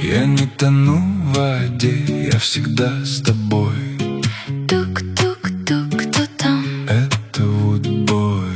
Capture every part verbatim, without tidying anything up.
Я не тону в воде, я всегда с тобой. Тук-тук-тук, кто там? Это Woodboy.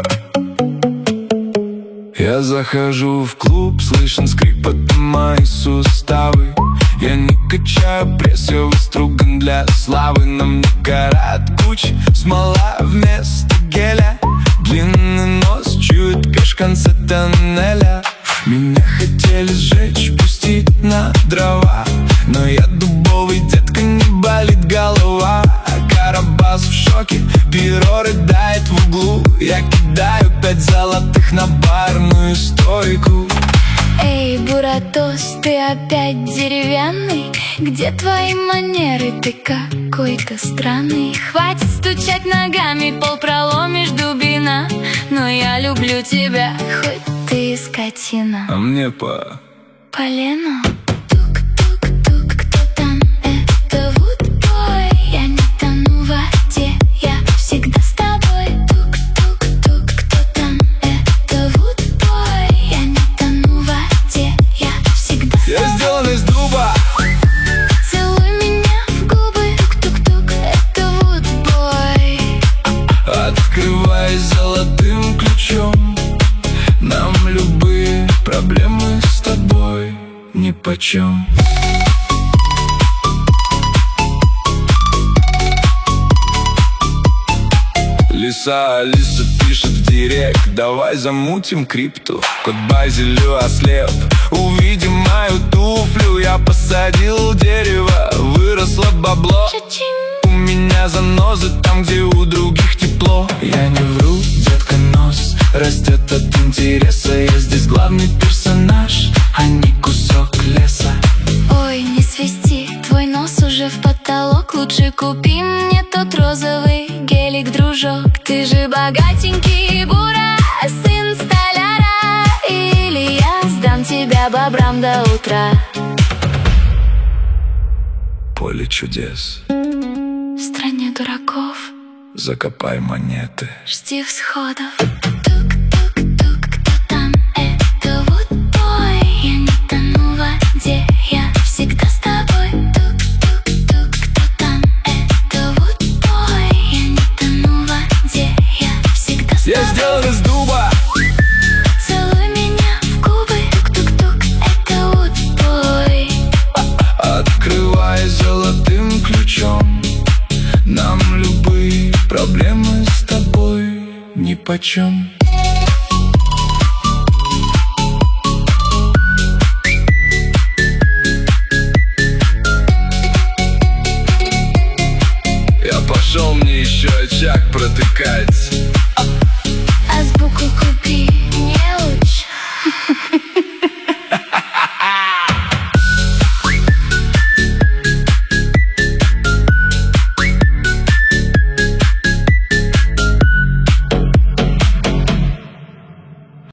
Я захожу в клуб, слышен скрип под мои суставы. Я не качаю пресс, я выструган для славы. На мне горят кучи, смола вместо геля. Длинный нос чует кэш в конце тоннеля. Меня хотели сжечь, пустить на дрова, но я дубовый, детка, не болит голова. Карабас в шоке, перо рыдает в углу. Я кидаю пять золотых на барную стойку. Эй, Буратос, ты опять деревянный? Где твои манеры? Ты какой-то странный. Хватит стучать ногами, пол проломишь, дубина. Но я люблю тебя, хоть ты скотина. А мне по полено. Тук-тук-тук, кто там? Это Woodboy. Я не тону в воде, я всегда с тобой. Тук-тук-тук, кто там? Это Woodboy. Я не тону в воде, я всегда с тобой. Я сделан из дуба. Целуй меня в губы. Тук-тук-тук, это Woodboy. Открывай золотым ключом. Нам любые проблемы с тобой нипочем. Лиса Алиса пишет в директ: давай замутим крипту. Кот Базилю ослеп, увидим мою туфлю. Я посадил дерево, выросло бабло. У меня занозы там, где у других тепло. Я не вру, детка, нос растет от интереса. Я здесь главный персонаж, а не кусок леса. Ой, не свисти, твой нос уже в потолок. Лучше купи мне тот розовый гелик, дружок. Ты же богатенький бура, сын столяра. Или я сдам тебя бобрам до утра. Поле чудес, в стране дураков закопай монеты. жди всходов. Тук-тук-тук, кто там? Это Woodboy. Я не тону в воде, я всегда с тобой. Тук-тук-тук, кто там? Это Woodboy. Я не тону в воде, я всегда с тобой. Я сделан из дуба. Целуй меня в губы. Тук-тук-тук, это Woodboy. Открывай золотым ключом. Нам любые проблемы с тобой нипочем. Я пошел, мне еще очаг протыкать.